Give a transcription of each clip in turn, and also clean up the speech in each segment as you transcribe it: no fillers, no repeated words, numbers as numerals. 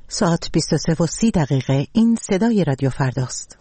ساعت 23:30 این صدای رادیو فرداست.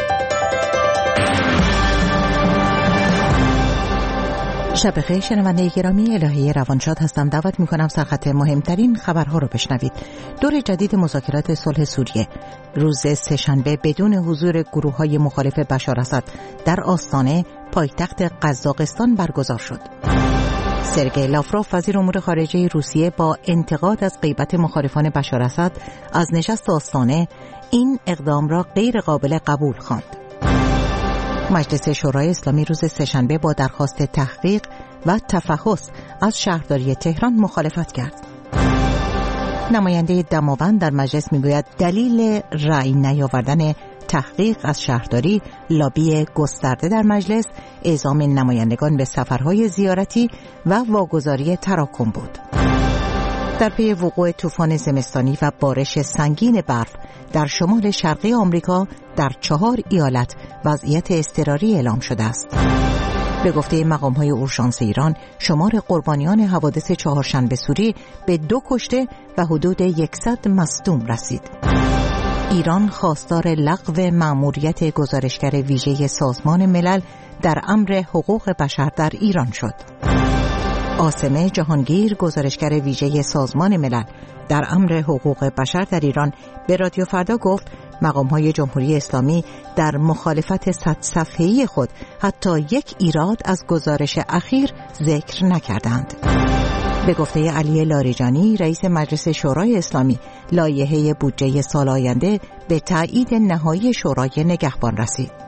شب بخیر شنونده گرامی، الهی روانشاد هستم. دعوت میکنم سرخط مهمترین خبرها رو بشنوید. دور جدید مذاکرات صلح سوریه روز سه‌شنبه بدون حضور گروه‌های مخالف بشار اسد در آستانه پایتخت قزاقستان برگزار شد. سرگئی لاوروف وزیر امور خارجه روسیه با انتقاد از غیبت مخالفان بشار اسد از نشست آستانه این اقدام را غیر قابل قبول خواند. مجلس شورای اسلامی روز سه‌شنبه با درخواست تحقیق و تفحص از شهرداری تهران مخالفت کرد. نماینده دماوند در مجلس میگوید دلیل رأی نیاوردن تحقیق از شهرداری لابی گسترده در مجلس، اعزام نمایندگان به سفرهای زیارتی و واگذاری تراکم بود. در پی وقوع طوفان زمستانی و بارش سنگین برف در شمال شرقی آمریکا در 4 ایالت وضعیت اضطراری اعلام شده است. به گفته مقام‌های اورژانس ایران، شمار قربانیان حوادث چهارشنبه سوری به 2 کشته و حدود 100 مصدوم رسید. ایران خواستار لغو مأموریت گزارشگر ویژه سازمان ملل در امر حقوق بشر در ایران شد. عاصمه جهانگیر، گزارشگر ویژه سازمان ملل در امر حقوق بشر در ایران، به رادیو فردا گفت مقام‌های جمهوری اسلامی در مخالفت 100 صفحه‌ای خود حتی یک ایراد از گزارش اخیر ذکر نکردند. به گفته علی لاریجانی، رئیس مجلس شورای اسلامی، لایحه بودجه سال آینده به تایید نهایی شورای نگهبان رسید.